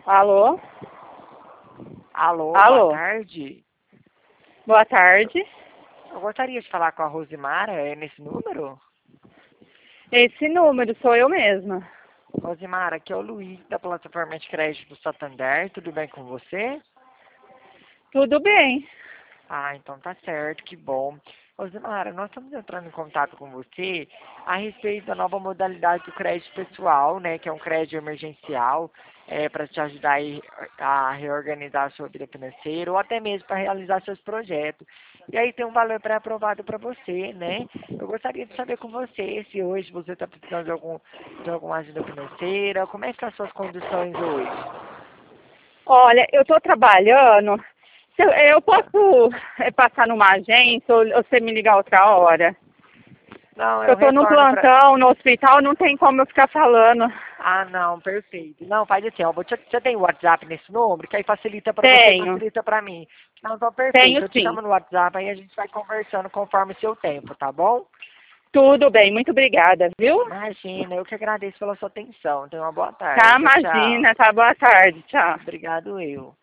Alô? Alô, boa Alô? tarde. Boa tarde. Eu gostaria de falar com a Rosimara, é nesse número? Esse número sou eu mesma. Rosimara, aqui é o Luiz da plataforma de crédito do Santander, tudo bem com você? Tudo bem. Ah, então tá certo, que bom. Rosimara, nós estamos entrando em contato com você a respeito da nova modalidade do crédito pessoal, né, que é um crédito emergencial, para te ajudar a reorganizar a sua vida financeira ou até mesmo para realizar seus projetos. E aí tem um valor pré-aprovado para você, né? Eu gostaria de saber com você se hoje você está precisando de alguma ajuda financeira, como é que estão as suas condições hoje? Olha, eu estou trabalhando. Eu posso passar numa agência ou você me ligar outra hora? Não, Eu eu estou no retorno para. plantão, no hospital, não tem como eu ficar falando. Ah, não, perfeito. Não, faz assim, ó, você tem WhatsApp nesse número, que aí facilita para você, Tenho. facilita para mim. Não, então Tenho perfeito, eu te sim. chamo no WhatsApp, aí a gente vai conversando conforme o seu tempo, tá bom? Tudo bem, muito obrigada, viu? Imagina, eu que agradeço pela sua atenção. Tenha uma boa Tá, tarde. Tchau, tchau. imagina, tá, boa tarde, tchau. Obrigado, eu.